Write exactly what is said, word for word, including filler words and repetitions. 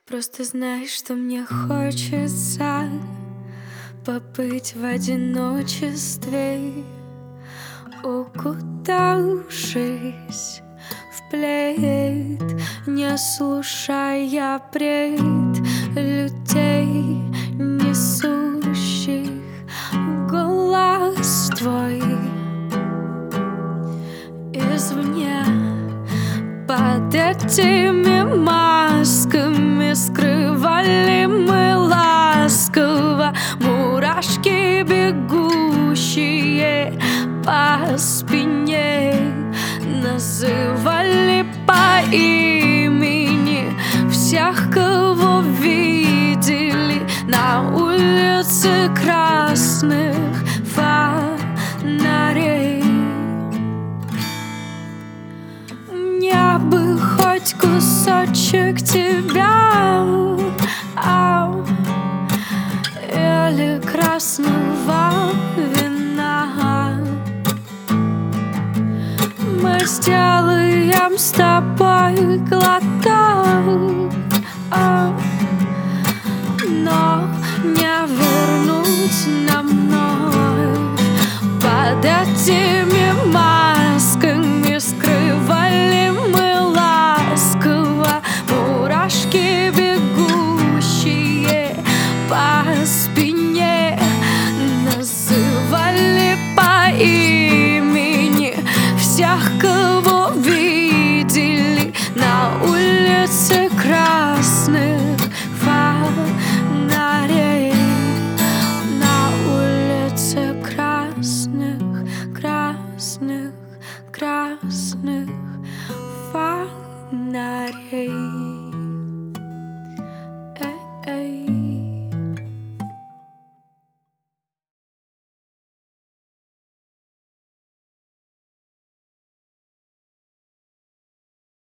Просто знай, что мне хочется побыть в одиночестве, укутавшись в плед, не слушая бред людей, несущих голос твой извне. Под этими масками скрывали мы ласково мурашки, бегущие по спине. Называли по имени всех, кого видели на улице красных фонарей. Мне бы хоть кусочек тебя, ау, или красного вина. Мы сделаем с тобой глоток